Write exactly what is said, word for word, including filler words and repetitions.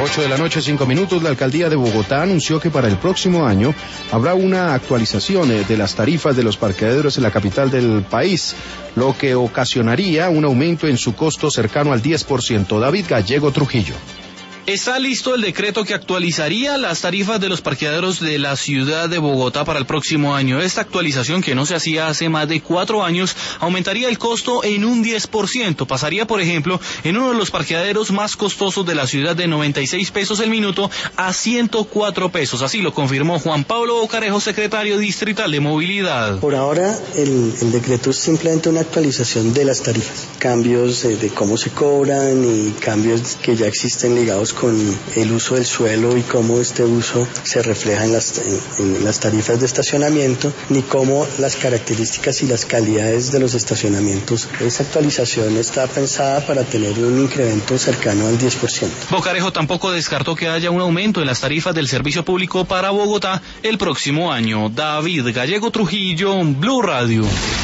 ocho de la noche, cinco minutos, la alcaldía de Bogotá anunció que para el próximo año habrá una actualización de las tarifas de los parqueaderos en la capital del país, lo que ocasionaría un aumento en su costo cercano al diez por ciento. David Gallego Trujillo. Está listo el decreto que actualizaría las tarifas de los parqueaderos de la ciudad de Bogotá para el próximo año. Esta actualización, que no se hacía hace más de cuatro años, aumentaría el costo en un diez por ciento. Pasaría, por ejemplo, en uno de los parqueaderos más costosos de la ciudad de noventa y seis pesos el minuto a ciento cuatro pesos. Así lo confirmó Juan Pablo Bocarejo, secretario distrital de Movilidad. Por ahora, el, el decreto es simplemente una actualización de las tarifas. Cambios de, de cómo se cobran y cambios que ya existen ligados con el uso del suelo y cómo este uso se refleja en las, en, en las tarifas de estacionamiento, ni cómo las características y las calidades de los estacionamientos. Esta actualización está pensada para tener un incremento cercano al diez por ciento. Bocarejo tampoco descartó que haya un aumento en las tarifas del servicio público para Bogotá el próximo año. David Gallego Trujillo, Blue Radio.